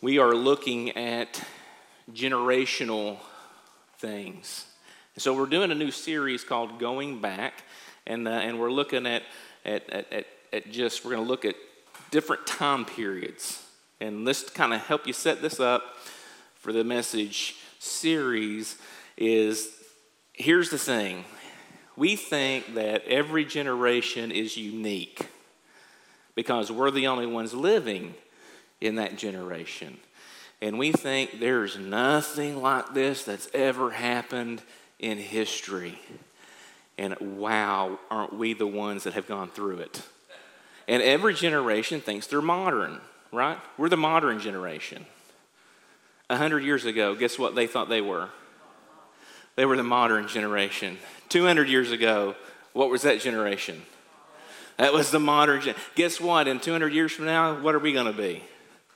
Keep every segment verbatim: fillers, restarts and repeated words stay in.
we are looking at generational things. So we're doing a new series called Going Back, and uh, and we're looking at at, at at at just we're going to look at different time periods, and this kind of help you set this up for the message series. Is here's the thing: we think that every generation is unique because we're the only ones living in that generation. And we think there's nothing like this that's ever happened in history. And wow, aren't we the ones that have gone through it? And every generation thinks they're modern, right? We're the modern generation. A hundred years ago, guess what they thought they were? They were the modern generation. Two hundred years ago, what was that generation? That was the modern generation. Guess what? In two hundred years from now, what are we going to be?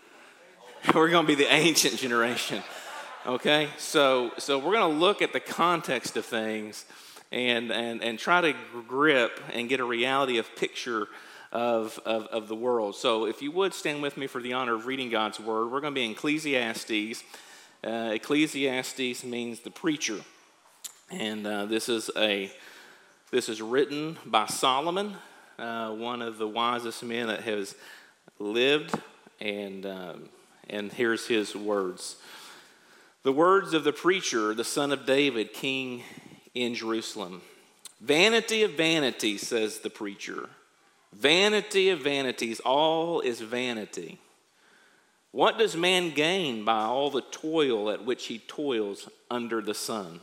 We're going to be the ancient generation, okay? So so we're going to look at the context of things and and and try to grip and get a reality of picture of, of, of the world. So if you would stand with me for the honor of reading God's word, we're going to be in Ecclesiastes. Uh, Ecclesiastes means the preacher, and uh, this is a this is written by Solomon, uh, one of the wisest men that has lived, and. Um, And here's his words. The words of the preacher, the son of David, king in Jerusalem. Vanity of vanities, says the preacher. Vanity of vanities, all is vanity. What does man gain by all the toil at which he toils under the sun?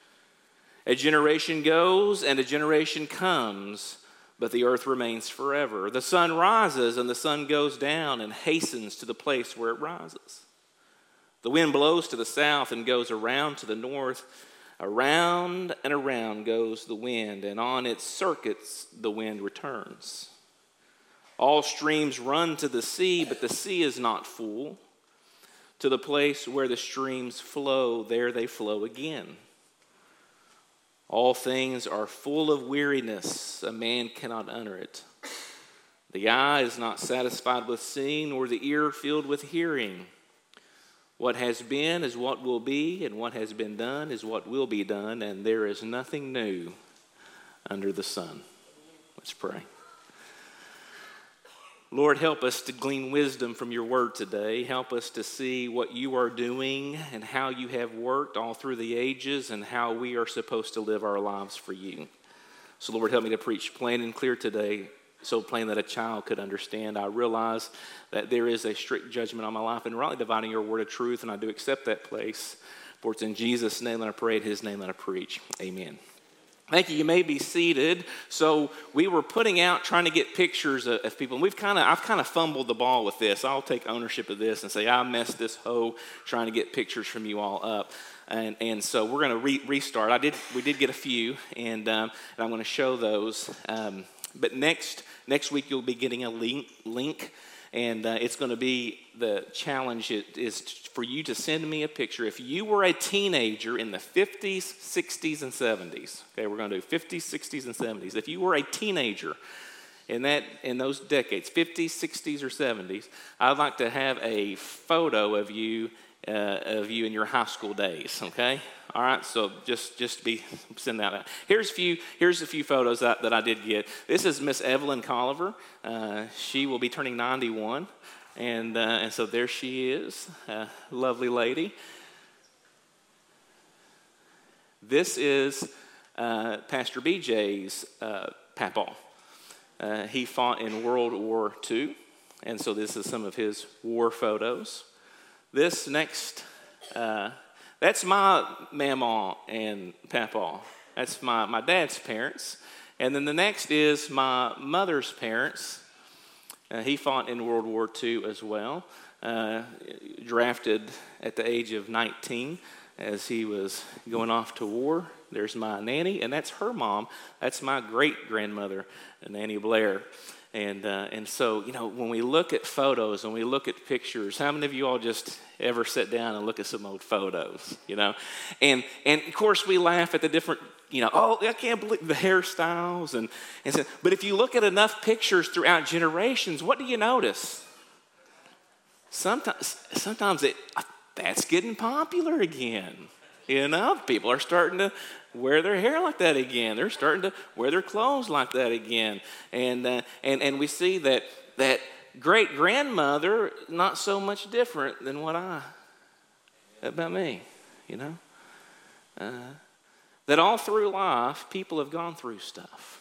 A generation goes and a generation comes, but the earth remains forever. The sun rises and the sun goes down and hastens to the place where it rises. The wind blows to the south and goes around to the north. Around and around goes the wind, and on its circuits the wind returns. All streams run to the sea, but the sea is not full. To the place where the streams flow, there they flow again. All things are full of weariness. A man cannot utter it. The eye is not satisfied with seeing, nor the ear filled with hearing. What has been is what will be, and what has been done is what will be done, and there is nothing new under the sun. Let's pray. Lord, help us to glean wisdom from your word today. Help us to see what you are doing and how you have worked all through the ages and how we are supposed to live our lives for you. So, Lord, help me to preach plain and clear today, so plain that a child could understand. I realize that there is a strict judgment on my life and rightly dividing your word of truth, and I do accept that place. For it's in Jesus' name that I pray, in his name that I preach. Amen. Thank you. You may be seated. So we were putting out, trying to get pictures of, of people. And we've kind of, I've kind of fumbled the ball with this. I'll take ownership of this and say I messed this hoe trying to get pictures from you all up. And and so we're going to re- restart. I did. We did get a few, and um, and I'm going to show those. Um, but next next week you'll be getting a link link. And uh, it's going to be the challenge it is for you to send me a picture. If you were a teenager in the fifties, sixties, and seventies, okay, we're going to do fifties, sixties, and seventies. If you were a teenager in that in those decades, fifties, sixties, or seventies, I'd like to have a photo of you uh, of you in your high school days. Okay, all right. So just just be send that out. Here's a few. Here's a few photos that, that I did get. This is Miss Evelyn Colliver. Uh, she will be turning ninety-one, and uh, and so there she is, uh, lovely lady. This is uh, Pastor B J's uh, papaw. Uh, he fought in World War Two, and so this is some of his war photos. This next, uh, that's my mama and papa. That's my, my dad's parents. And then the next is my mother's parents. Uh, he fought in World War Two as well, uh, drafted at the age of nineteen as he was going off to war. There's my nanny, and that's her mom. That's my great-grandmother, Nanny Blair. And uh, and so, you know, when we look at photos and we look at pictures, how many of you all just ever sit down and look at some old photos, you know? And and of course we laugh at the different, you know, oh, I can't believe the hairstyles. And, and so, but if you look at enough pictures throughout generations, what do you notice? sometimes, sometimes it, that's getting popular again. You know, people are starting to wear their hair like that again. They're starting to wear their clothes like that again. And uh, and and we see that that great grandmother not so much different than what I about me. You know, uh, that all through life people have gone through stuff.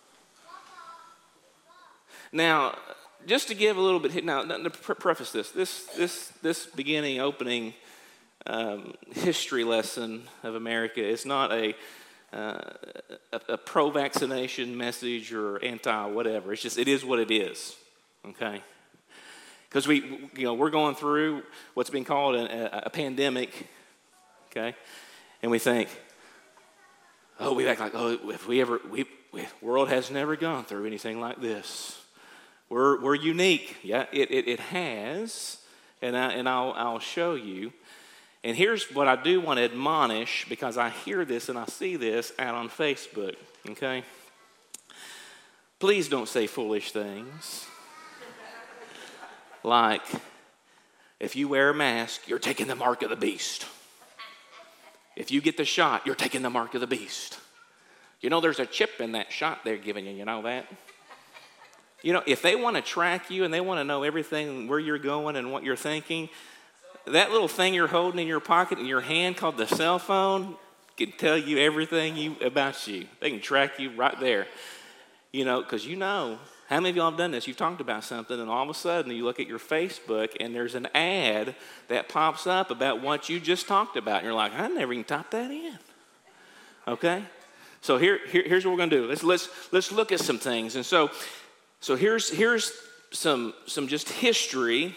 Now, just to give a little bit now, to preface this, this this this beginning opening. Um, history lesson of America is not a, uh, a, a pro-vaccination message or anti-whatever. It's just, it is what it is, okay? Because we, you know, we're going through what's been called a, a pandemic, okay? And we think, oh, we act like, oh, if we ever, we, we world has never gone through anything like this. We're we're unique, yeah. It it, it has, and I and I'll I'll show you. And here's what I do want to admonish, because I hear this and I see this out on Facebook, okay? Please don't say foolish things. Like, if you wear a mask, you're taking the mark of the beast. If you get the shot, you're taking the mark of the beast. You know, there's a chip in that shot they're giving you, you know that? You know, if they want to track you and they want to know everything, where you're going and what you're thinking, that little thing you're holding in your pocket in your hand called the cell phone can tell you everything you about you. They can track you right there. You know, because you know, how many of y'all have done this? You've talked about something and all of a sudden you look at your Facebook and there's an ad that pops up about what you just talked about. And you're like, I never even typed that in. Okay? So here, here here's what we're going to do. Let's let's let's look at some things. And so so here's here's some some just history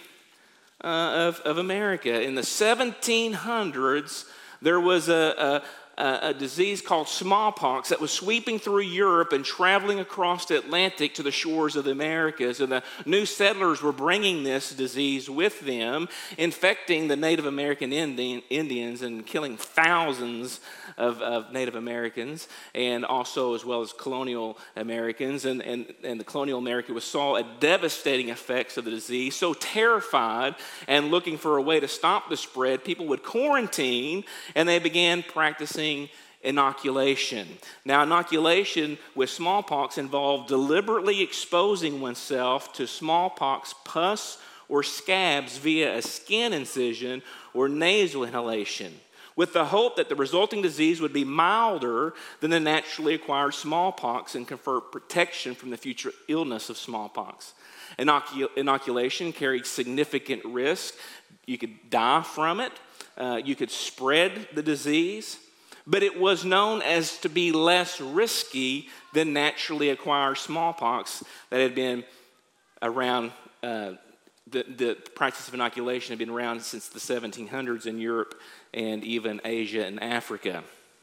Uh, of, of America. In the seventeen hundreds, there was a, a, a disease called smallpox that was sweeping through Europe and traveling across the Atlantic to the shores of the Americas. And the new settlers were bringing this disease with them, infecting the Native American Indian, Indians and killing thousands of, of Native Americans, and also as well as colonial Americans. And, and, and the colonial America saw a devastating effects of the disease. So terrified and looking for a way to stop the spread, people would quarantine, and they began practicing inoculation. Now, inoculation with smallpox involved deliberately exposing oneself to smallpox pus or scabs via a skin incision or nasal inhalation, with the hope that the resulting disease would be milder than the naturally acquired smallpox and confer protection from the future illness of smallpox. Inocul- inoculation carried significant risk. You could die from it. Uh, you could spread the disease. But it was known as to be less risky than naturally acquired smallpox that had been around. Uh, the, the practice of inoculation had been around since the seventeen hundreds in Europe and even Asia and Africa.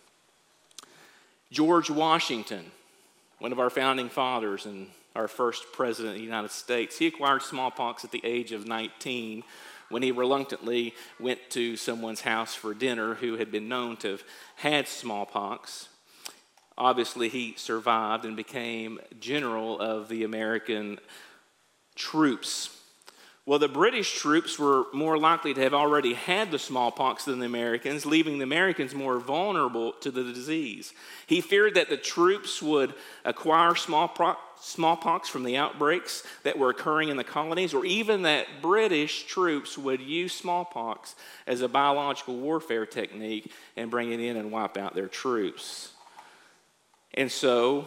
George Washington, one of our founding fathers and our first president of the United States, he acquired smallpox at the age of nineteen when he reluctantly went to someone's house for dinner who had been known to have had smallpox. Obviously, he survived and became general of the American troops. Well, the British troops were more likely to have already had the smallpox than the Americans, leaving the Americans more vulnerable to the disease. He feared that the troops would acquire smallpox smallpox from the outbreaks that were occurring in the colonies, or even that British troops would use smallpox as a biological warfare technique and bring it in and wipe out their troops. And so,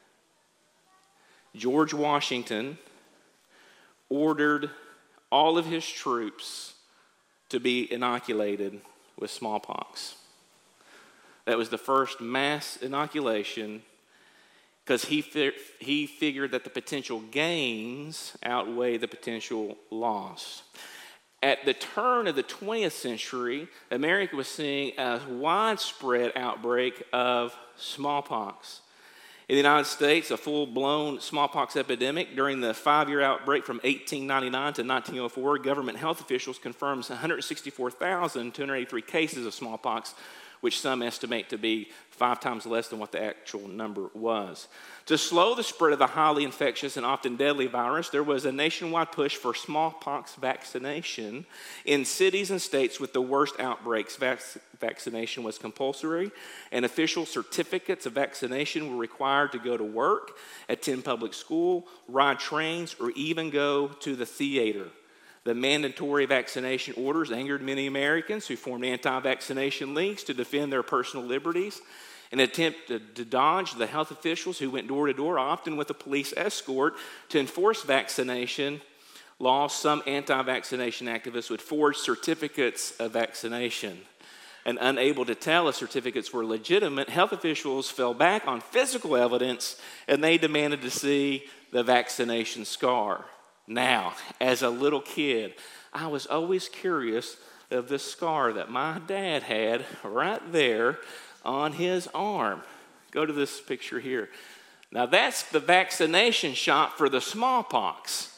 George Washington ordered all of his troops to be inoculated with smallpox. That was the first mass inoculation, because he fi- he figured that the potential gains outweigh the potential loss. At the turn of the twentieth century, America was seeing a widespread outbreak of smallpox. In the United States, a full-blown smallpox epidemic. During the five-year outbreak from eighteen ninety-nine to nineteen oh four, government health officials confirmed one hundred sixty-four thousand two hundred eighty-three cases of smallpox which some estimate to be five times less than what the actual number was. To slow the spread of the highly infectious and often deadly virus, there was a nationwide push for smallpox vaccination in cities and states with the worst outbreaks. Vac- vaccination was compulsory, and official certificates of vaccination were required to go to work, attend public school, ride trains, or even go to the theater. The mandatory vaccination orders angered many Americans who formed anti-vaccination leagues to defend their personal liberties. In an attempt to, to dodge the health officials who went door to door, often with a police escort, to enforce vaccination laws, some anti-vaccination activists would forge certificates of vaccination. And unable to tell if certificates were legitimate, health officials fell back on physical evidence and they demanded to see the vaccination scar. Now, as a little kid, I was always curious of the scar that my dad had right there on his arm. Go to this picture here. Now, that's the vaccination shot for the smallpox.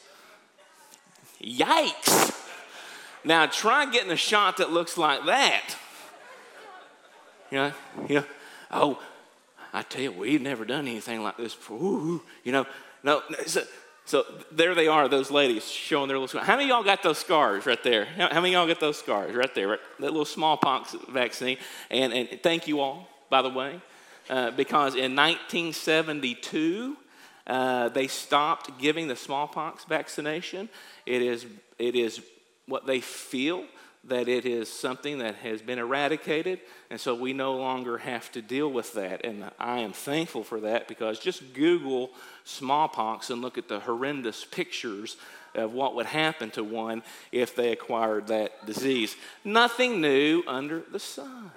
Yikes! Now, try getting a shot that looks like that. You know, you know, oh, I tell you, we've never done anything like this before. Ooh, you know, no, so, so there they are, those ladies showing their little scars. How many of y'all got those scars right there? How, how many of y'all got those scars right there? Right? That little smallpox vaccine. And, and thank you all, by the way, uh, because in nineteen seventy-two, uh, they stopped giving the smallpox vaccination. It is, it is what they feel that it is something that has been eradicated, and so we no longer have to deal with that. And I am thankful for that, because just Google smallpox and look at the horrendous pictures of what would happen to one if they acquired that disease. Nothing new under the sun.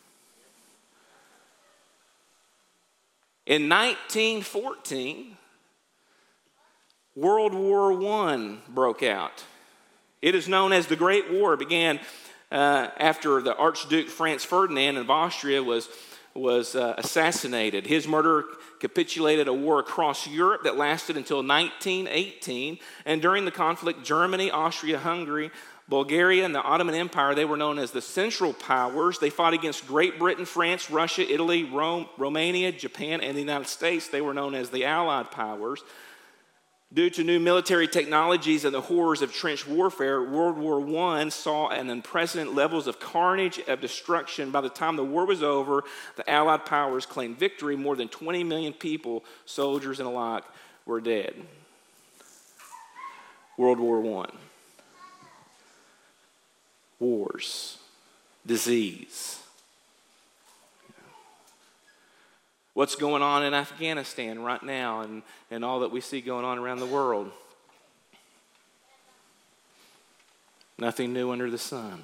In nineteen fourteen, World War One broke out. It is known as the Great War. It began uh, after the Archduke Franz Ferdinand of Austria was, was uh, assassinated. His murder capitulated a war across Europe that lasted until nineteen eighteen. And during the conflict, Germany, Austria-Hungary, Bulgaria, and the Ottoman Empire, they were known as the Central Powers. They fought against Great Britain, France, Russia, Italy, Rome, Romania, Japan, and the United States. They were known as the Allied Powers. Due to new military technologies and the horrors of trench warfare, World War One saw an unprecedented levels of carnage, of destruction. By the time the war was over, the Allied powers claimed victory. More than twenty million people, soldiers and alike, were dead. World War One. Wars, disease. What's going on in Afghanistan right now, and, and all that we see going on around the world? Nothing new under the sun.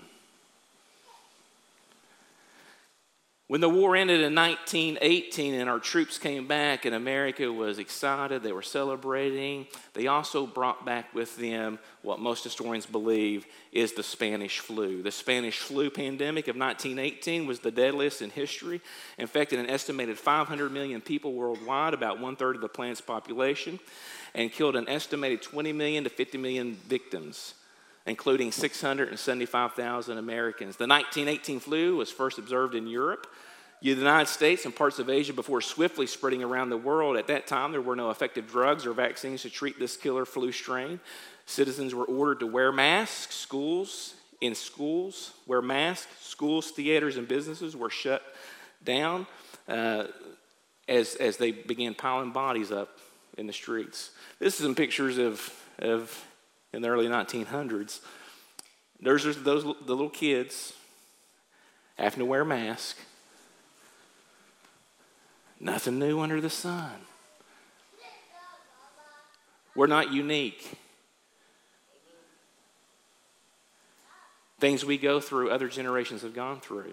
When the war ended in nineteen eighteen and our troops came back and America was excited, they were celebrating, they also brought back with them what most historians believe is the Spanish flu. The Spanish flu pandemic of nineteen eighteen was the deadliest in history, infected an estimated five hundred million people worldwide, about one-third of the planet's population, and killed an estimated twenty million to fifty million victims, including six hundred seventy-five thousand Americans. The nineteen eighteen flu was first observed in Europe, the United States, and parts of Asia before swiftly spreading around the world. At that time, there were no effective drugs or vaccines to treat this killer flu strain. Citizens were ordered to wear masks. Schools, in schools, wear masks. Schools, theaters, and businesses were shut down uh, as, as they began piling bodies up in the streets. This is some pictures of, of in the early nineteen hundreds. There's those the little kids having to wear a mask. Nothing new under the sun. We're not unique. Things we go through, other generations have gone through.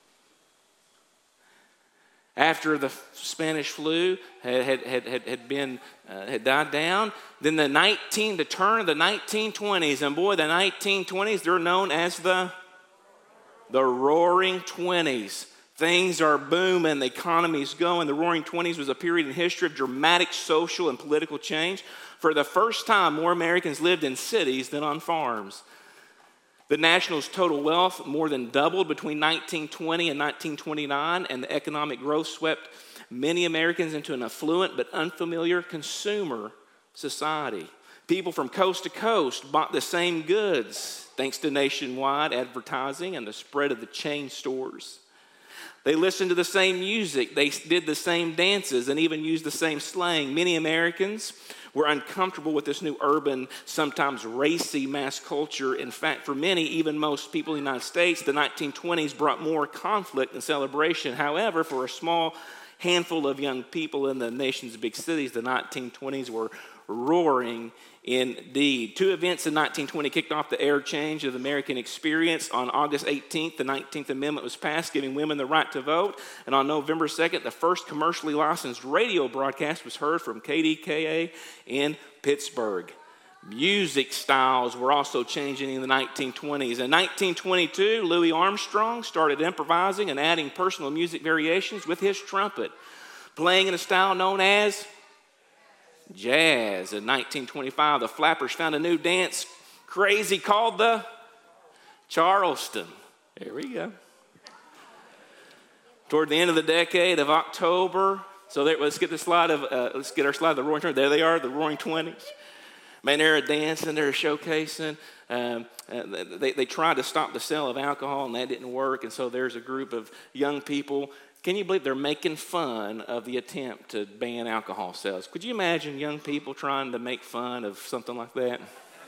After the Spanish flu had, had, had, had been uh, had died down, then the nineteen the turn of the nineteen twenties, and boy, the nineteen twenties, they're known as the the Roaring Twenties. Things are booming, the economy's going. The Roaring Twenties was a period in history of dramatic social and political change. For the first time, more Americans lived in cities than on farms. The Nationals' total wealth more than doubled between nineteen twenty and nineteen twenty-nine, and the economic growth swept many Americans into an affluent but unfamiliar consumer society. People from coast to coast bought the same goods thanks to nationwide advertising and the spread of the chain stores. They listened to the same music, they did the same dances, and even used the same slang. Many Americans were uncomfortable with this new urban, sometimes racy mass culture. In fact, for many, even most people in the United States, the nineteen twenties brought more conflict and celebration. However, for a small handful of young people in the nation's big cities, the nineteen twenties were roaring indeed. Two events in nineteen twenty kicked off the air change of the American experience. On August eighteenth, the nineteenth Amendment was passed, giving women the right to vote. And on November second, the first commercially licensed radio broadcast was heard from K D K A in Pittsburgh. Music styles were also changing in the nineteen twenties. In nineteen twenty-two, Louis Armstrong started improvising and adding personal music variations with his trumpet, playing in a style known as jazz. In nineteen twenty-five, the Flappers found a new dance crazy called the Charleston. There we go. Toward the end of the decade of October, so there, let's get the slide of, uh, let's get our slide of the Roaring Twenties. There they are, the Roaring Twenties. Man, they're dancing, they're showcasing. Um, uh, they, they tried to stop the sale of alcohol, and that didn't work. And so there's a group of young people. Can you believe they're making fun of the attempt to ban alcohol sales? Could you imagine young people trying to make fun of something like that?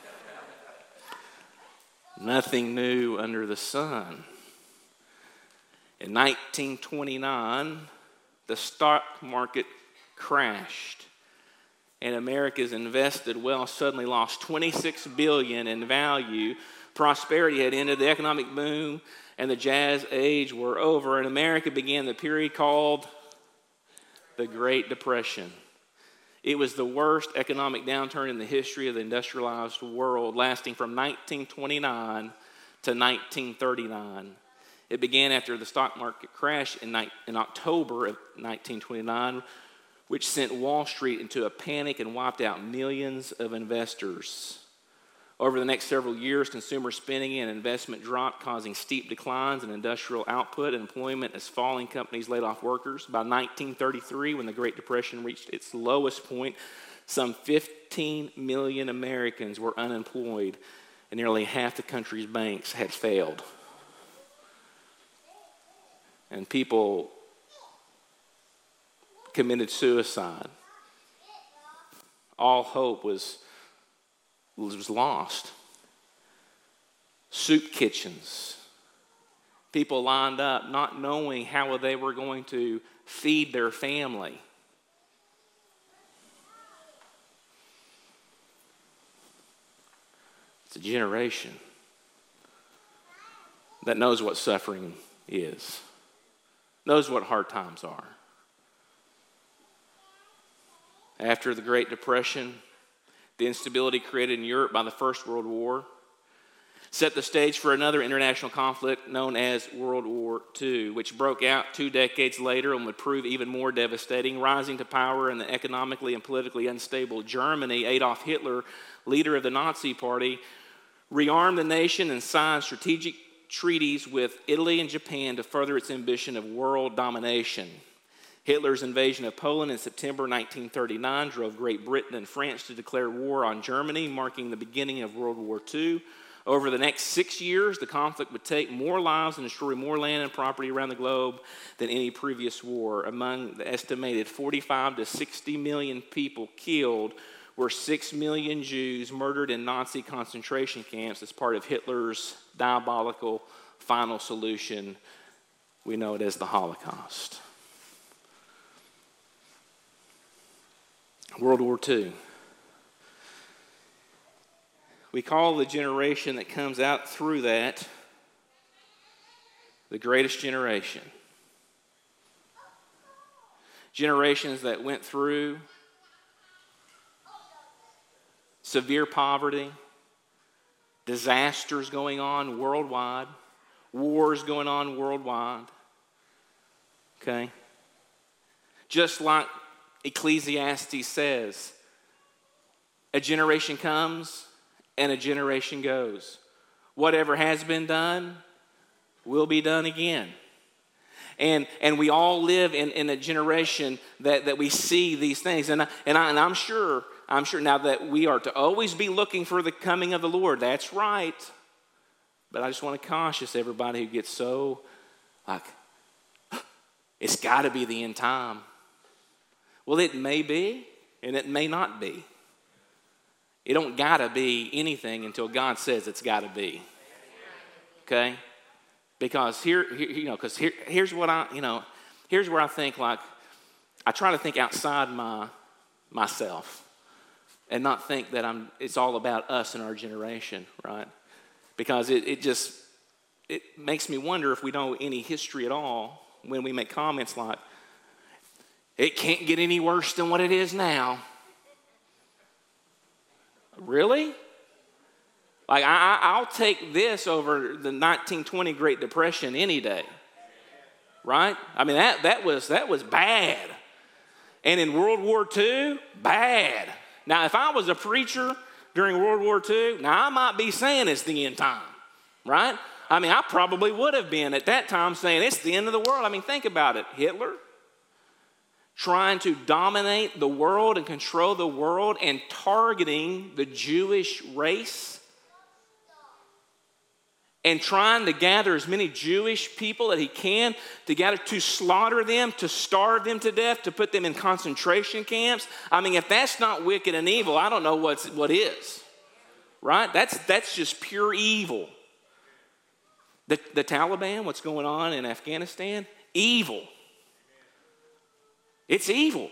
Nothing new under the sun. In nineteen twenty-nine, the stock market crashed, and America's invested wealth suddenly lost twenty-six billion dollars in value. Prosperity had ended, the economic boom and the jazz age were over, and America began the period called the Great Depression. It was the worst economic downturn in the history of the industrialized world, lasting from nineteen twenty-nine to nineteen thirty-nine. It began after the stock market crash in, in October of nineteen twenty-nine, which sent Wall Street into a panic and wiped out millions of investors. Over the next several years, consumer spending and investment dropped, causing steep declines in industrial output and employment as falling companies laid off workers. By nineteen thirty-three, when the Great Depression reached its lowest point, some fifteen million Americans were unemployed, and nearly half the country's banks had failed. And people committed suicide. All hope was, was lost. Soup kitchens. People lined up not knowing how they were going to feed their family. It's a generation that knows what suffering is, knows what hard times are. After the Great Depression, the instability created in Europe by the First World War set the stage for another international conflict known as World War Two, which broke out two decades later and would prove even more devastating. Rising to power in the economically and politically unstable Germany, Adolf Hitler, leader of the Nazi Party, rearmed the nation and signed strategic treaties with Italy and Japan to further its ambition of world domination. Hitler's invasion of Poland in September nineteen thirty-nine drove Great Britain and France to declare war on Germany, marking the beginning of World War Two. Over the next six years, the conflict would take more lives and destroy more land and property around the globe than any previous war. Among the estimated forty-five to sixty million people killed were six million Jews murdered in Nazi concentration camps as part of Hitler's diabolical final solution. We know it as the Holocaust. World War Two. We call the generation that comes out through that the greatest generation. Generations that went through severe poverty, disasters going on worldwide, wars going on worldwide. Okay? Just like Ecclesiastes says, a generation comes and a generation goes. Whatever has been done will be done again. And and we all live in, in a generation that, that we see these things. And, I, and, I, and I'm sure, I'm sure now that we are to always be looking for the coming of the Lord. That's right. But I just want to caution everybody who gets so like, it's got to be the end time. Well, it may be, and it may not be. It don't got to be anything until God says it's got to be. Okay? Because here, here you know, because here, here's what I, you know, here's where I think like, I try to think outside my myself, and not think that I'm. It's all about us and our generation, right? Because it, it just it makes me wonder if we know any history at all when we make comments like, it can't get any worse than what it is now. Really? Like, I, I'll take this over the nineteen twenty Great Depression any day. Right? I mean, that, that was that was bad. And in World War Two, bad. Now, if I was a preacher during World War Two, now I might be saying it's the end time. Right? I mean, I probably would have been at that time saying it's the end of the world. I mean, think about it. Hitler trying to dominate the world and control the world and targeting the Jewish race and trying to gather as many Jewish people that he can together to slaughter them, to starve them to death, to put them in concentration camps. I mean, if that's not wicked and evil, I don't know what's, what is. Right? That's, that's just pure evil. The, the Taliban, what's going on in Afghanistan? Evil. It's evil.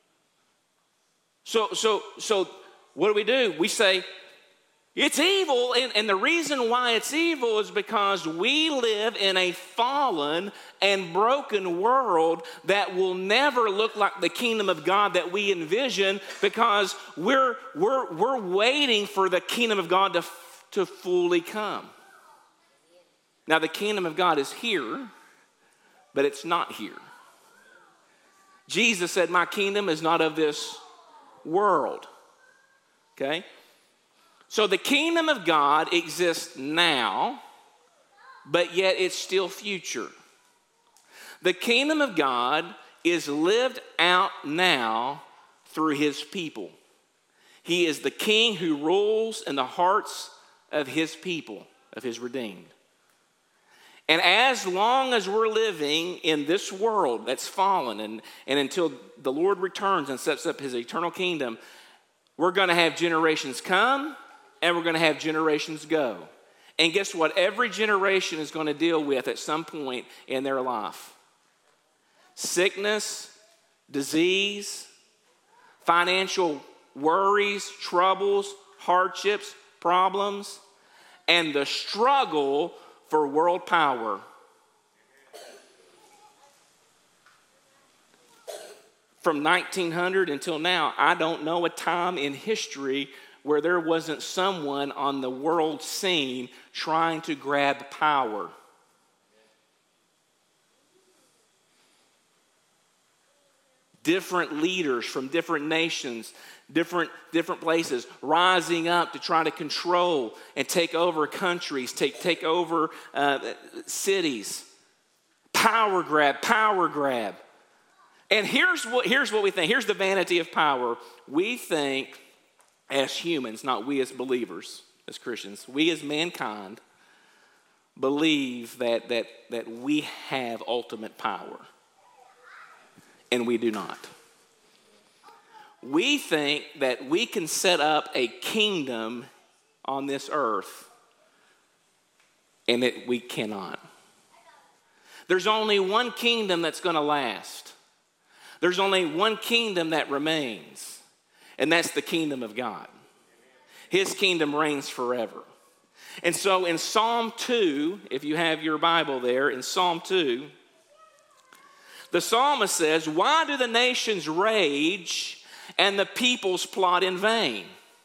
So, so, so what do we do? We say, it's evil, and, and the reason why it's evil is because we live in a fallen and broken world that will never look like the kingdom of God that we envision, because we're, we're, we're waiting for the kingdom of God to, to fully come. Now, the kingdom of God is here, but it's not here. Jesus said, my kingdom is not of this world. Okay? So the kingdom of God exists now, but yet it's still future. The kingdom of God is lived out now through his people. He is the king who rules in the hearts of his people, of his redeemed. And as long as we're living in this world that's fallen, and, and until the Lord returns and sets up his eternal kingdom, we're going to have generations come and we're going to have generations go. And guess what? Every generation is going to deal with at some point in their life sickness, disease, financial worries, troubles, hardships, problems, and the struggle for world power. From nineteen hundred until now, I don't know a time in history where there wasn't someone on the world scene trying to grab power. Different leaders from different nations, different, different places, rising up to try to control and take over countries, take, take over uh, cities. Power grab, power grab. And here's what, here's what we think. Here's the vanity of power. We think as humans, not we as believers, as Christians, we as mankind believe that, that, that we have ultimate power. And we do not. We think that we can set up a kingdom on this earth, and that we cannot. There's only one kingdom that's going to last. There's only one kingdom that remains, and that's the kingdom of God. His kingdom reigns forever. And so in Psalm two, if you have your Bible there, in Psalm two, the psalmist says, why do the nations rage and the peoples plot in vain?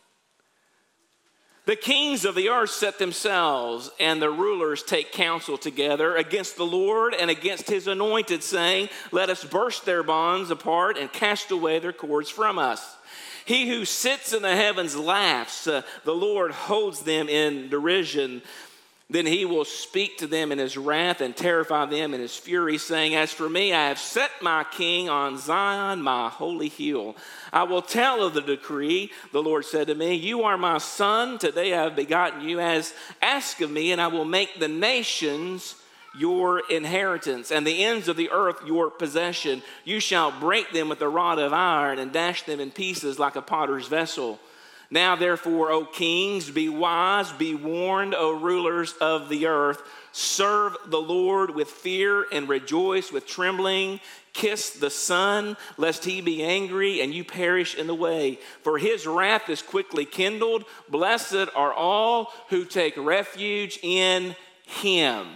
The kings of the earth set themselves, and the rulers take counsel together against the Lord and against his anointed, saying, let us burst their bonds apart and cast away their cords from us. He who sits in the heavens laughs. Uh, the Lord holds them in derision. Then he will speak to them in his wrath and terrify them in his fury, saying, as for me, I have set my king on Zion, my holy hill. I will tell of the decree. The Lord said to me, you are my son. Today I have begotten you. As ask of me, and I will make the nations your inheritance, and the ends of the earth your possession. You shall break them with a rod of iron and dash them in pieces like a potter's vessel. Now, therefore, O kings, be wise, be warned, O rulers of the earth. Serve the Lord with fear and rejoice with trembling. Kiss the Son, lest he be angry and you perish in the way. For his wrath is quickly kindled. Blessed are all who take refuge in him.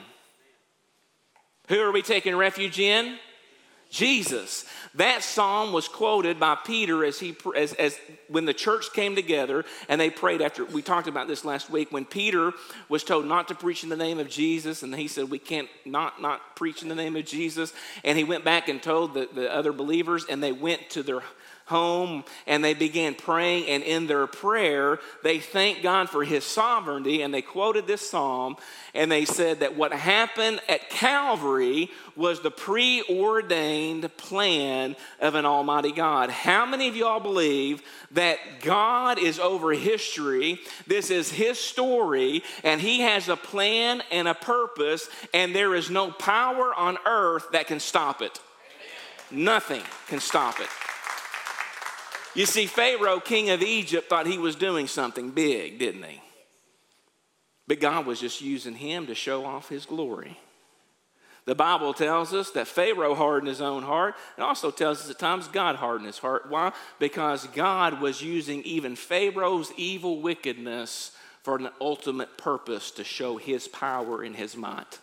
Who are we taking refuge in? Jesus. That psalm was quoted by Peter as he as, as when the church came together and they prayed after. We talked about this last week when Peter was told not to preach in the name of Jesus, and he said we can't not not preach in the name of Jesus, and he went back and told the, the other believers, and they went to their home and they began praying, and in their prayer they thanked God for his sovereignty, and they quoted this psalm, and they said that what happened at Calvary was the preordained plan of an almighty God. How many of y'all believe that God is over history? This is his story, and he has a plan and a purpose, and there is no power on earth that can stop it. Nothing can stop it. You see, Pharaoh, king of Egypt, thought he was doing something big, didn't he? But God was just using him to show off his glory. The Bible tells us that Pharaoh hardened his own heart. It also tells us at times God hardened his heart. Why? Because God was using even Pharaoh's evil wickedness for an ultimate purpose to show his power and his might.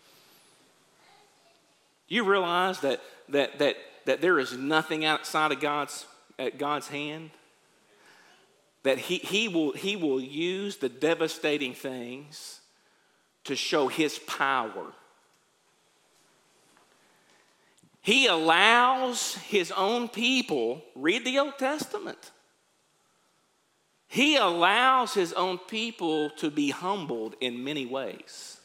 You realize that, that, that, that there is nothing outside of God's at God's hand, that he, he, will, he will use the devastating things to show his power. He allows his own people, read the Old Testament, he allows his own people to be humbled in many ways.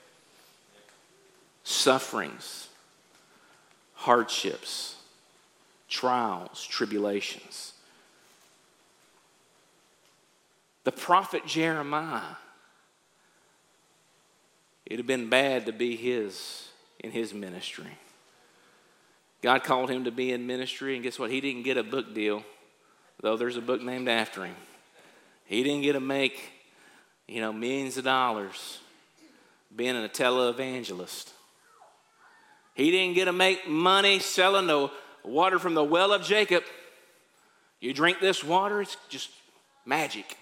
Sufferings, hardships, trials, tribulations. The prophet Jeremiah, it'd have been bad to be his in his ministry. God called him to be in ministry, and guess what? He didn't get a book deal, though there's a book named after him. He didn't get to make, you know, millions of dollars being a televangelist. He didn't get to make money selling the water from the well of Jacob. You drink this water, it's just magic.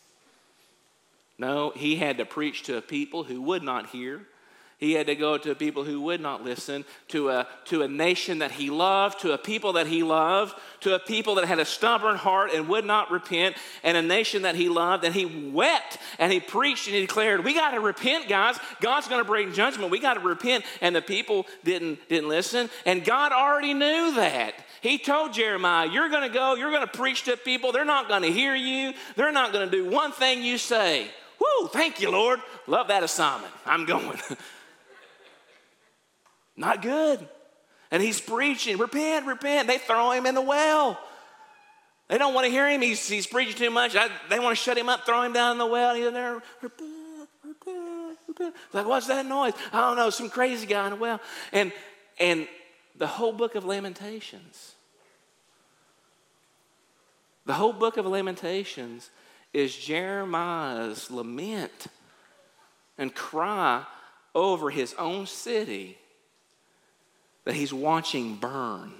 No, he had to preach to a people who would not hear. He had to go to people who would not listen, to a, to a nation that he loved, to a people that he loved, to a people that had a stubborn heart and would not repent, and a nation that he loved. And he wept and he preached and he declared, we got to repent, guys. God's going to bring judgment. We got to repent. And the people didn't, didn't listen. And God already knew that. He told Jeremiah, you're going to go, you're going to preach to people. They're not going to hear you. They're not going to do one thing you say. Woo, thank you, Lord. Love that assignment. I'm going. Not good. And he's preaching, repent, repent. They throw him in the well. They don't want to hear him. He's, he's preaching too much. I, they want to shut him up, throw him down in the well. And he's in there, repent, repent, repent. It's like, what's that noise? I don't know, some crazy guy in the well. And, and the whole book of Lamentations, the whole book of Lamentations is Jeremiah's lament and cry over his own city that he's watching burn.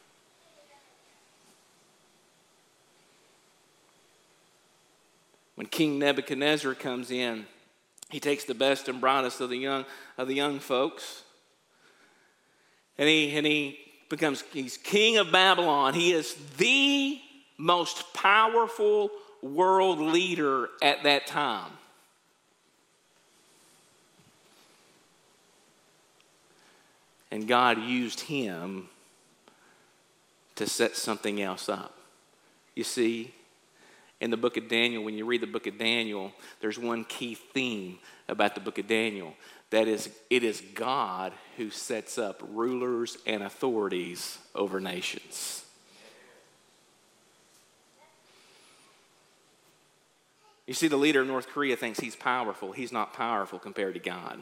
When King Nebuchadnezzar comes in, he takes the best and brightest of the young of the young folks, and he and he becomes he's king of Babylon. He is the most powerful world leader at that time. And God used him to set something else up. You see, in the book of Daniel, when you read the book of Daniel, there's one key theme about the book of Daniel. That is, it is God who sets up rulers and authorities over nations. You see, the leader of North Korea thinks he's powerful. He's not powerful compared to God.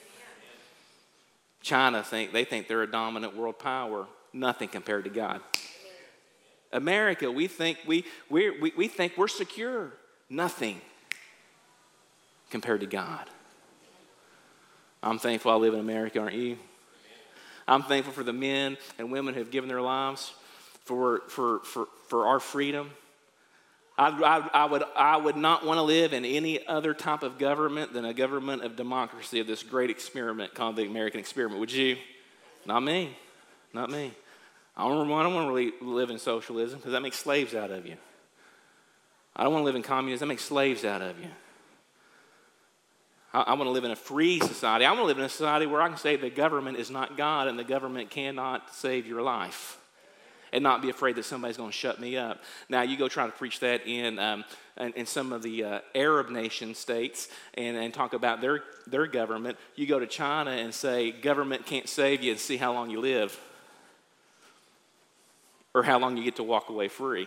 China think they think they're a dominant world power. Nothing compared to God. America, we think we we we we think we're secure. Nothing compared to God. I'm thankful I live in America, aren't you? I'm thankful for the men and women who have given their lives for for for, for our freedom. I, I, I would I would not want to live in any other type of government than a government of democracy, of this great experiment called the American experiment. Would you? Not me. Not me. I don't, I don't want to really live in socialism because that makes slaves out of you. I don't want to live in communism. That makes slaves out of you. I, I want to live in a free society. I want to live in a society where I can say the government is not God and the government cannot save your life, and not be afraid that somebody's going to shut me up. Now, you go try to preach that in um, in, in some of the uh, Arab nation states and, and talk about their, their government. You go to China and say, government can't save you, and see how long you live or how long you get to walk away free.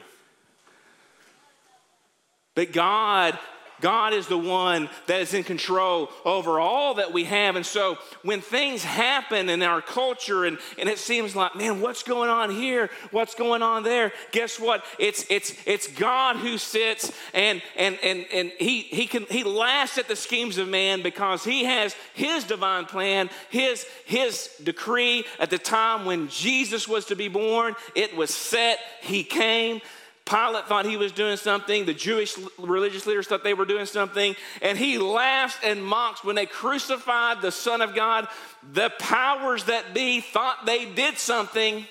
But God... God is the one that is in control over all that we have. And so when things happen in our culture and, and it seems like, man, what's going on here? What's going on there? Guess what? It's it's it's God who sits and and and, and he he can he laughs at the schemes of man because he has his divine plan, his his decree at the time when Jesus was to be born. It was set. He came. Pilate thought he was doing something. The Jewish religious leaders thought they were doing something. And he laughs and mocks when they crucified the Son of God. The powers that be thought they did something.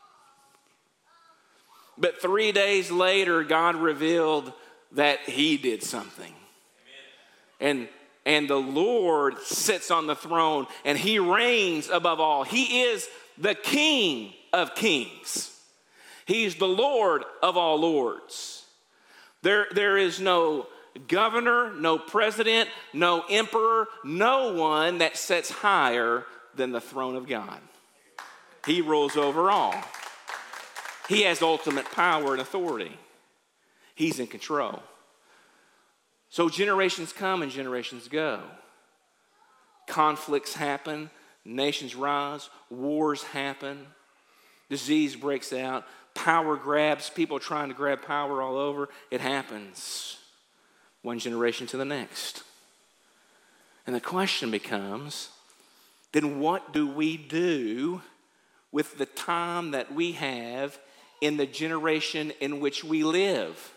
But three days later, God revealed that he did something. And, and the Lord sits on the throne and he reigns above all. He is the King of kings. He's the Lord of all lords. There, there is no governor, no president, no emperor, no one that sits higher than the throne of God. He rules over all. He has ultimate power and authority. He's in control. So generations come and generations go. Conflicts happen, nations rise, wars happen, disease breaks out. Power grabs, people trying to grab power all over. It happens one generation to the next. And the question becomes, then what do we do with the time that we have in the generation in which we live?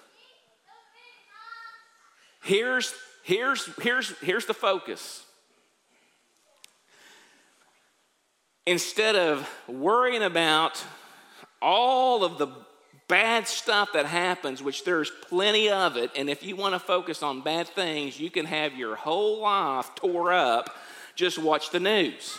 Here's, here's, here's, here's the focus. Instead of worrying about all of the bad stuff that happens, which there's plenty of it, and if you want to focus on bad things, you can have your whole life tore up. Just watch the news.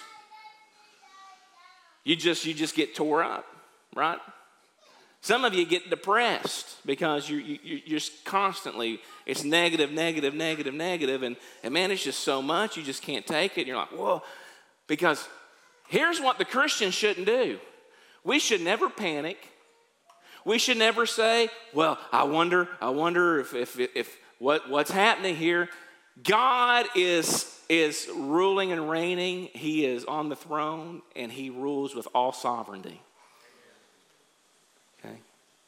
You just you just get tore up, right? Some of you get depressed because you you you just constantly, it's negative, negative, negative, negative, and, and man, it's just so much, you just can't take it. And you're like, whoa, because here's what the Christian shouldn't do. We should never panic. We should never say, well, I wonder, I wonder if, if, if what, what's happening here. God is, is ruling and reigning. He is on the throne, and he rules with all sovereignty. Okay?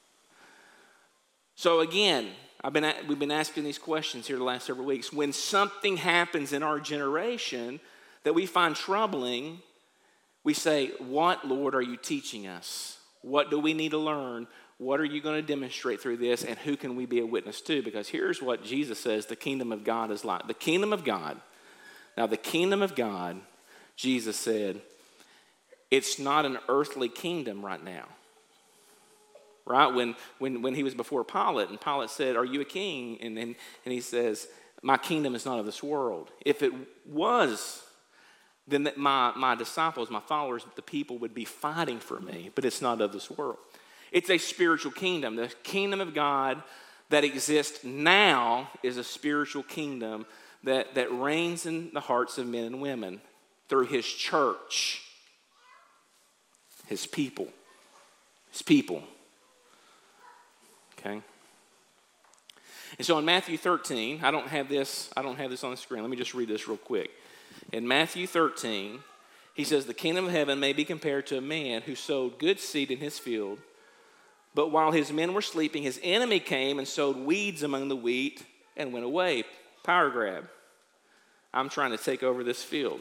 So again, I've been, we've been asking these questions here the last several weeks. When something happens in our generation that we find troubling, we say, what, Lord, are you teaching us? What do we need to learn? What are you going to demonstrate through this? And who can we be a witness to? Because here's what Jesus says the kingdom of God is like. The kingdom of God. Now, the kingdom of God, Jesus said, it's not an earthly kingdom right now. Right? When, when, when he was before Pilate, and Pilate said, are you a king? And, and, and he says, my kingdom is not of this world. If it was, then my, my disciples, my followers, the people would be fighting for me, but it's not of this world. It's a spiritual kingdom, the kingdom of God that exists now is a spiritual kingdom that, that reigns in the hearts of men and women through his church, his people, his people. Okay? And so in Matthew thirteen, I don't have this, I don't have this on the screen. Let me just read this real quick. In Matthew thirteen, he says, the kingdom of heaven may be compared to a man who sowed good seed in his field, but while his men were sleeping, his enemy came and sowed weeds among the wheat and went away. Power grab. I'm trying to take over this field.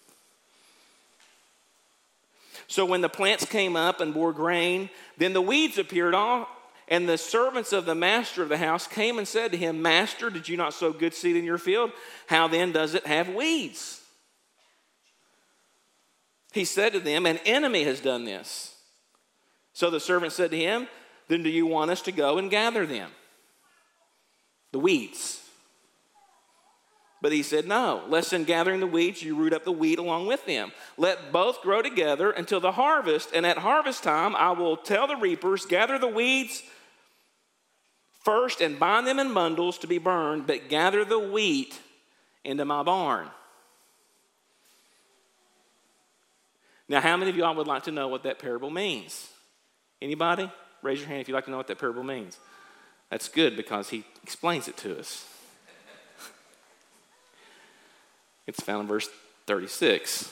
So when the plants came up and bore grain, then the weeds appeared all, and the servants of the master of the house came and said to him, Master, did you not sow good seed in your field? How then does it have weeds? He said to them, an enemy has done this. So the servant said to him, then do you want us to go and gather them? The weeds. But he said, no, lest in gathering the weeds you root up the wheat along with them. Let both grow together until the harvest, and at harvest time I will tell the reapers, gather the weeds first and bind them in bundles to be burned, but gather the wheat into my barn. Now, how many of y'all would like to know what that parable means? Anybody? Raise your hand if you'd like to know what that parable means. That's good because he explains it to us. It's found in verse thirty-six.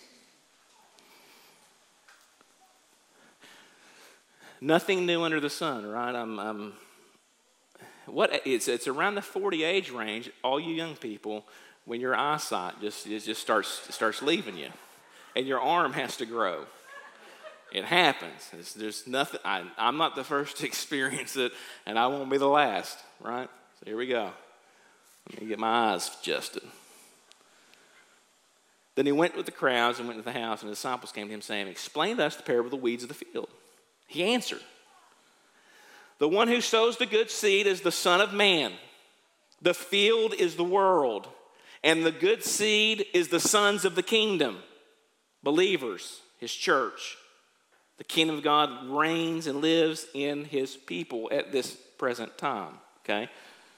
Nothing new under the sun, right? I'm, I'm what it's it's around the forty age range. All you young people, when your eyesight just it just starts starts leaving you, and your arm has to grow. It happens. It's, there's nothing. I, I'm not the first to experience it, and I won't be the last. Right? So here we go. Let me get my eyes adjusted. Then he went with the crowds and went to the house, and the disciples came to him, saying, explain to us the parable of the weeds of the field. He answered, the one who sows the good seed is the Son of Man. The field is the world, and the good seed is the sons of the kingdom, believers, his church. The kingdom of God reigns and lives in his people at this present time, okay?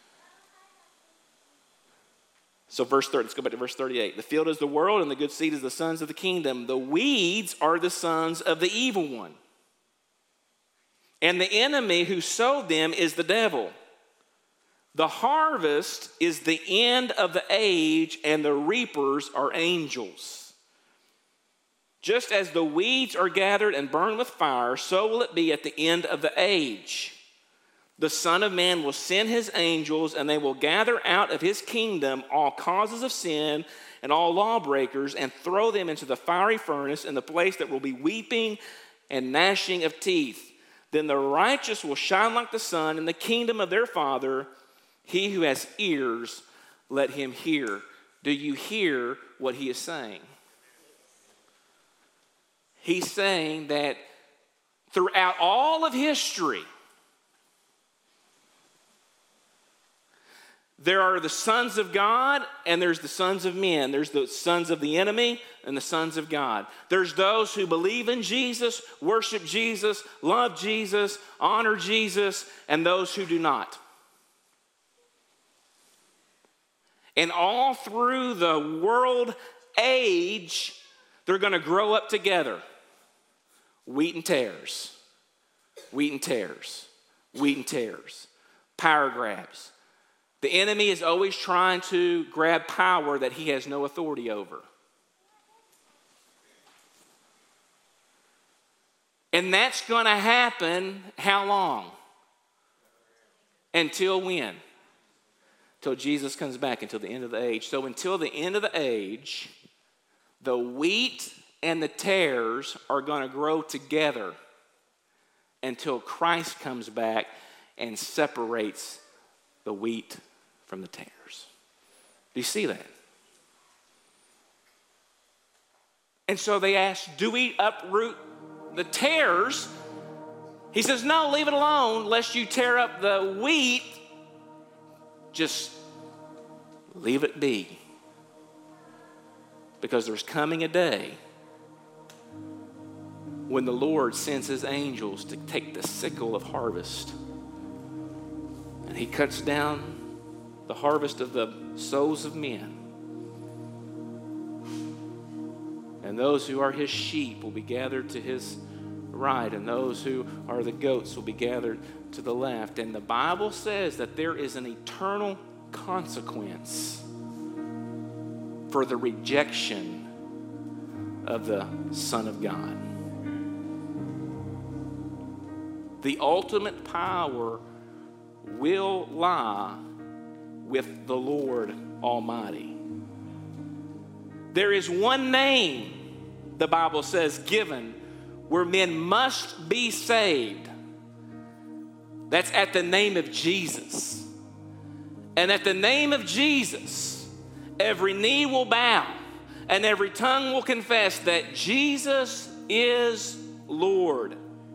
So verse thirty, let's go back to verse thirty-eight. The field is the world, and the good seed is the sons of the kingdom. The weeds are the sons of the evil one. And the enemy who sowed them is the devil. The harvest is the end of the age, and the reapers are angels. Just as the weeds are gathered and burned with fire, so will it be at the end of the age. The Son of Man will send his angels, and they will gather out of his kingdom all causes of sin and all lawbreakers, and throw them into the fiery furnace, in the place that will be weeping and gnashing of teeth. Then the righteous will shine like the sun in the kingdom of their Father. He who has ears, let him hear. Do you hear what he is saying? He's saying that throughout all of history, there are the sons of God and there's the sons of men. There's the sons of the enemy and the sons of God. There's those who believe in Jesus, worship Jesus, love Jesus, honor Jesus, and those who do not. And all through the world age, they're going to grow up together. Wheat and tares. Wheat and tares. Wheat and tares. Power grabs. The enemy is always trying to grab power that he has no authority over. And that's going to happen how long? Until when? Until Jesus comes back, until the end of the age. So until the end of the age, the wheat and the tares are going to grow together until Christ comes back and separates the wheat from the tares. Do you see that? And so they asked, do we uproot the tares? He says, no, leave it alone, lest you tear up the wheat. Just leave it be. Because there's coming a day when the Lord sends his angels to take the sickle of harvest, and He cuts down the harvest of the souls of men. And those who are his sheep will be gathered to his right, and those who are the goats will be gathered to the left. And the Bible says that there is an eternal consequence for the rejection of the Son of God. The ultimate power will lie with the Lord Almighty. There is one name, the Bible says, given where men must be saved. That's at the name of Jesus. And at the name of Jesus, every knee will bow and every tongue will confess that Jesus is Lord.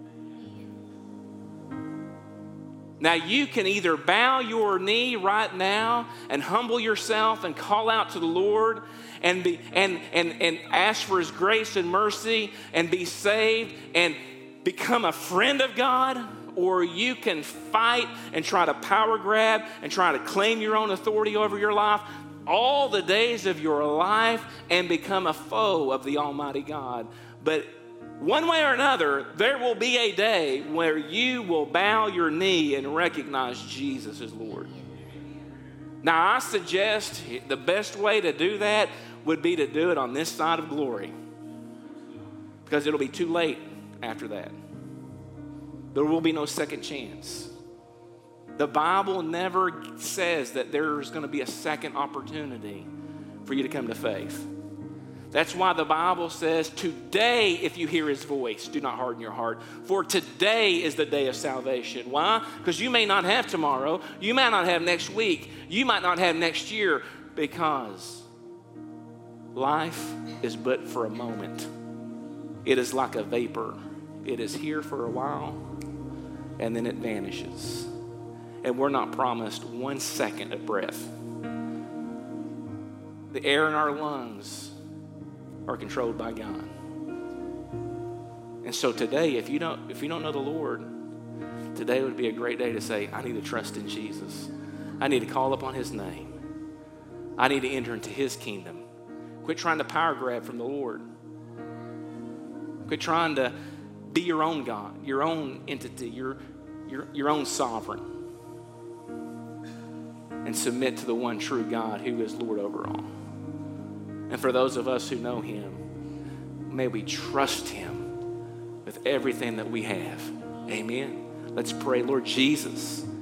Now, you can either bow your knee right now and humble yourself and call out to the Lord and be and, and, and ask for his grace and mercy and be saved and become a friend of God, or you can fight and try to power grab and try to claim your own authority over your life all the days of your life and become a foe of the Almighty God. But one way or another, there will be a day where you will bow your knee and recognize Jesus as Lord. Now, I suggest the best way to do that would be to do it on this side of glory, because it'll be too late after that. There will be no second chance. The Bible never says that there's going to be a second opportunity for you to come to faith. That's why the Bible says, today, if you hear his voice, do not harden your heart. For today is the day of salvation. Why? Because you may not have tomorrow. You might not have next week. You might not have next year, because life is but for a moment. It is like a vapor. It is here for a while, and then it vanishes. And we're not promised one second of breath. The air in our lungs are controlled by God. And so today, if you don't if you don't know the Lord, today would be a great day to say, I need to trust in Jesus. I need to call upon his name. I need to enter into his kingdom. Quit trying to power grab from the Lord. Quit trying to be your own God, your own entity, your, your, your own sovereign. And submit to the one true God who is Lord over all. And for those of us who know him, may we trust him with everything that we have. Amen. Let's pray. Lord Jesus,